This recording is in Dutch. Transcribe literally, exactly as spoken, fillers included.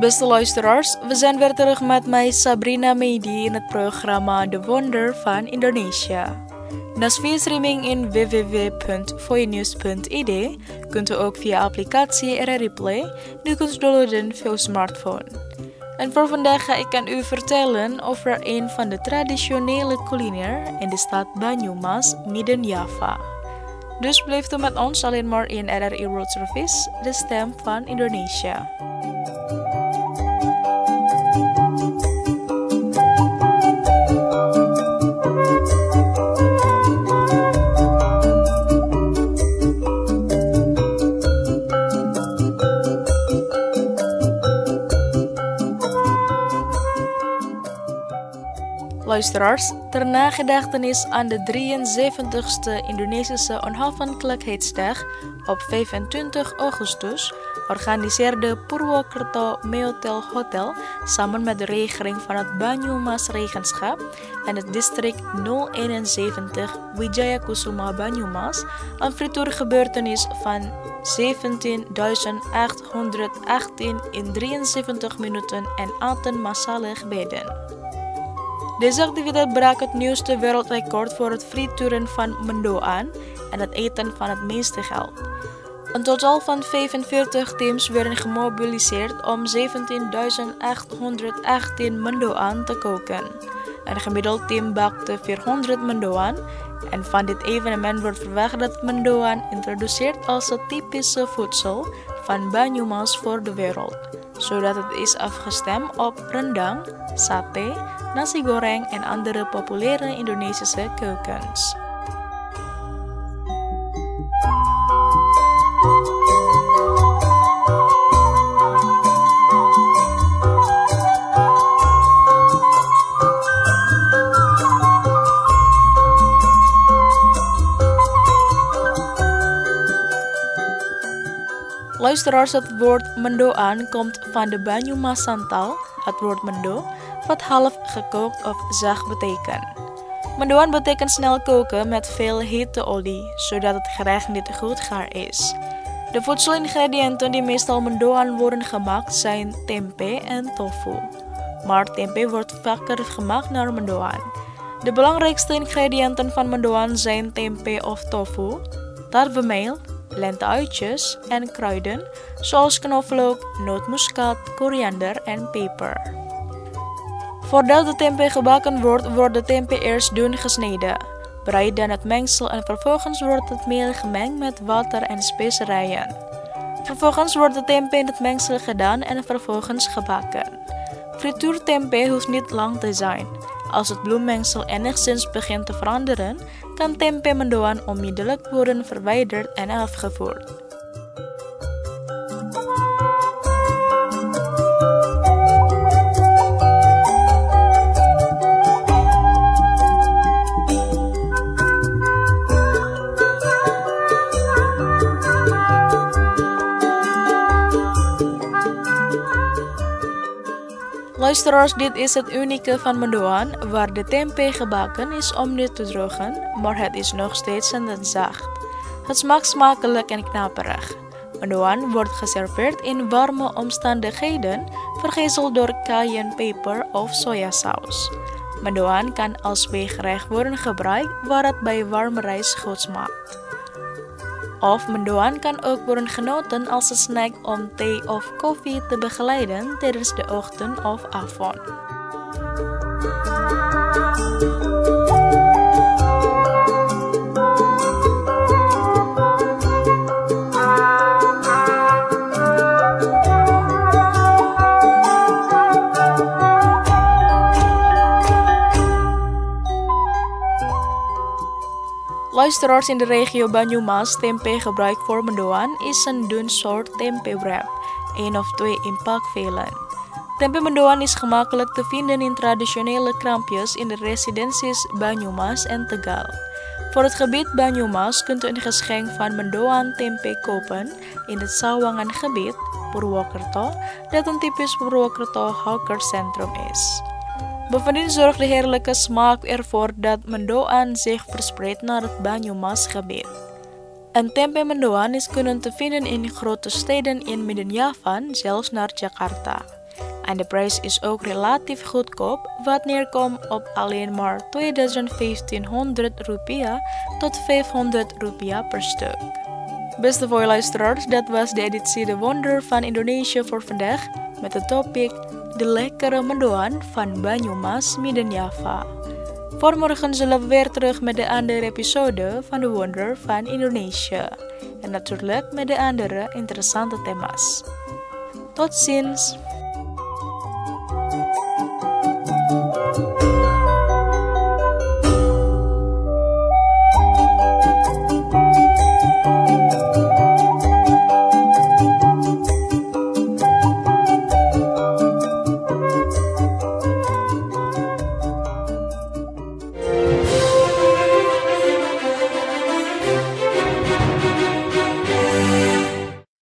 Beste luisteraars, we zijn weer terug met mij Sabrina Medi in het programma De Wonder van Indonesia. Naast via streaming in w w w punt voinews punt i d kunt u ook via applicatie R R I Play die kunt downloaden via uw smartphone. En voor vandaag ga ik aan u vertellen over een van de traditionele culinair in de stad Banyumas, Midden Java. Dus blijft u met ons alleen maar in R R I World Service, de stem van Indonesia. Luisteraars, ter nagedachtenis aan de drieënzeventigste Indonesische Onafhankelijkheidsdag op vijfentwintig augustus organiseerde Purwokerto Meotel Hotel samen met de regering van het Banyumas Regenschap en het district nul eenenzeventig Wijayakusuma Banyumas een frituurgebeurtenis van zeventienduizend achthonderdachttien in drieënzeventig minuten en aten massale gebeden. Deze activiteit brak het nieuwste wereldrecord voor het frituren van mendoan en het eten van het meeste geld. Een totaal van vijfenveertig teams werden gemobiliseerd om zeventienduizend achthonderdachttien mendoan te koken. Een gemiddeld team bakte vierhonderd mendoan en van dit evenement wordt verwacht dat mendoan introduceert als het typische voedsel van Banyumas voor de wereld, zodat het is afgestemd op rendang, sate, nasi goreng en andere populaire Indonesische keukens. Luisteraars, het woord mendoan komt van de Banyumasan taal, het woord mendo, wat half gekookt of zacht betekent. Mendoan betekent snel koken met veel hete olie, zodat het gerecht niet goed gaar is. De voedselingrediënten die meestal mendoan worden gemaakt zijn tempe en tofu. Maar tempe wordt vaker gemaakt naar mendoan. De belangrijkste ingrediënten van mendoan zijn tempe of tofu, tarwemeel, lenteuitjes en kruiden zoals knoflook, nootmuskaat, koriander en peper. Voordat de tempe gebakken wordt, wordt de tempe eerst dun gesneden. Bereid dan het mengsel en vervolgens wordt het meel gemengd met water en specerijen. Vervolgens wordt de tempe in het mengsel gedaan en vervolgens gebakken. Frituurtempe hoeft niet lang te zijn. Als het bloemmengsel enigszins begint te veranderen, kan tempe mendoan onmiddellijk worden verwijderd en afgevoerd. Luisteraars, dit is het unieke van mendoan, waar de tempe gebakken is om niet te drogen, maar het is nog steeds zacht. Het smaakt smakelijk en knaperig. Mendoan wordt geserveerd in warme omstandigheden, vergezeld door cayennepeper of sojasaus. Mendoan kan als bijgerecht worden gebruikt waar het bij warme rijst goed smaakt. Of mendoan kan ook worden genoten als een snack om thee of koffie te begeleiden tijdens de ochtend of avond. Luisteraars, in de regio Banyumas, tempe gebruikt voor mendoan is een dun soort tempe wrap, één of twee in pakvelen. Tempe mendoan is gemakkelijk te vinden in traditionele krampjes in de residenties Banyumas en Tegal. Voor het gebied Banyumas kunt u een geschenk van mendoan tempe kopen in het Sawangan gebied, Purwokerto, dat een typisch Purwokerto hawkercentrum is. Bovendien zorgt de heerlijke smaak ervoor dat mendoan zich verspreidt naar het Banyumas gebied. En tempe mendoan is kunnen te vinden in grote steden in Midden Java, zelfs naar Jakarta. En de prijs is ook relatief goedkoop, wat neerkomt op alleen maar tweeduizend vijftienhonderd rupiah tot vijfhonderd rupiah per stuk. Beste luisteraars, dat was de editie De Wonder van Indonesië voor vandaag met de topik De Lekkere Mendoan van Banyumas Midden-Java. Voor morgen zullen we weer terug met de andere episode van De Wonder van Indonesië. En natuurlijk met de andere interessante thema's. Tot ziens!